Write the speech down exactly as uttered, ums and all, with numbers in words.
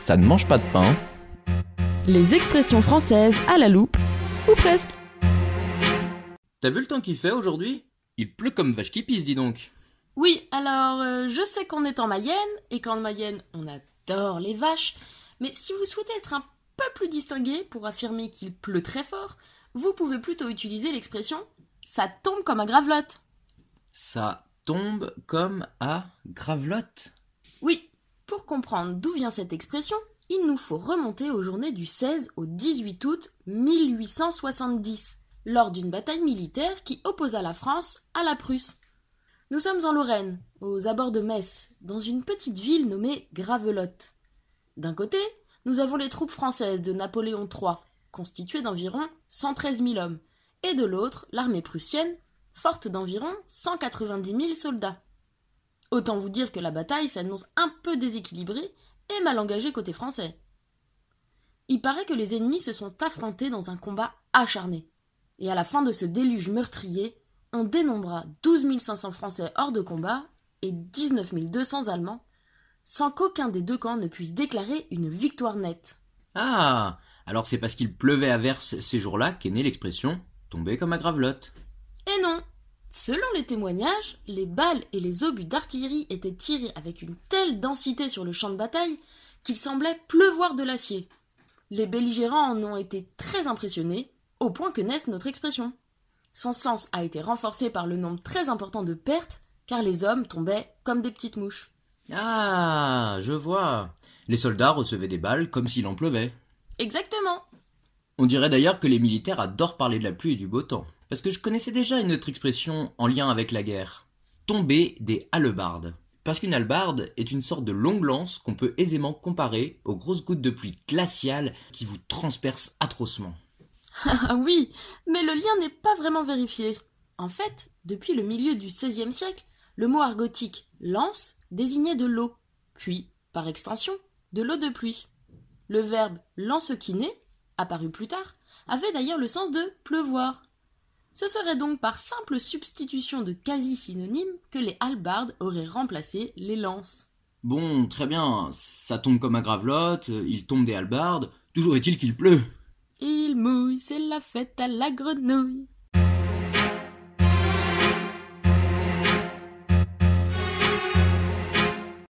ça ne mange pas de pain. Les expressions françaises à la loupe, ou presque. T'as vu le temps qu'il fait aujourd'hui ? Il pleut comme vache qui pisse, dis donc. Oui, alors euh, je sais qu'on est en Mayenne, et qu'en Mayenne on adore les vaches, mais si vous souhaitez être un peu plus distingué pour affirmer qu'il pleut très fort, vous pouvez plutôt utiliser l'expression « ça tombe comme à gravelotte ». Ça tombe comme à gravelotte ? Oui, pour comprendre d'où vient cette expression, il nous faut remonter aux journées du seize au dix-huit août mille huit cent soixante-dix, lors d'une bataille militaire qui opposa la France à la Prusse. Nous sommes en Lorraine, aux abords de Metz, dans une petite ville nommée Gravelotte. D'un côté, nous avons les troupes françaises de Napoléon trois, constituées d'environ cent treize mille hommes, et de l'autre, l'armée prussienne, forte d'environ cent quatre-vingt-dix mille soldats. Autant vous dire que la bataille s'annonce un peu déséquilibrée et mal engagée côté français. Il paraît que les ennemis se sont affrontés dans un combat acharné, et à la fin de ce déluge meurtrier, on dénombra douze mille cinq cents Français hors de combat et dix-neuf mille deux cents Allemands, sans qu'aucun des deux camps ne puisse déclarer une victoire nette. Ah, alors c'est parce qu'il pleuvait à verse ces jours-là qu'est née l'expression « tomber comme à gravelotte ». Et non, selon les témoignages, les balles et les obus d'artillerie étaient tirés avec une telle densité sur le champ de bataille qu'il semblait pleuvoir de l'acier. Les belligérants en ont été très impressionnés, au point que naisse notre expression. Son sens a été renforcé par le nombre très important de pertes, car les hommes tombaient comme des petites mouches. Ah, je vois. Les soldats recevaient des balles comme s'il en pleuvait. Exactement. On dirait d'ailleurs que les militaires adorent parler de la pluie et du beau temps. Parce que je connaissais déjà une autre expression en lien avec la guerre. Tomber des hallebardes. Parce qu'une hallebarde est une sorte de longue lance qu'on peut aisément comparer aux grosses gouttes de pluie glaciales qui vous transpercent atrocement. Ah oui, mais le lien n'est pas vraiment vérifié. En fait, depuis le milieu du seizième siècle, le mot argotique « lance » désignait de l'eau, puis, par extension, de l'eau de pluie. Le verbe « lancequiner », apparu plus tard, avait d'ailleurs le sens de « pleuvoir ». Ce serait donc par simple substitution de quasi-synonymes que les hallebardes auraient remplacé les lances. Bon, très bien, ça tombe comme à gravelotte, il tombe des hallebardes, toujours est-il qu'il pleut. Il mouille, c'est la fête à la grenouille.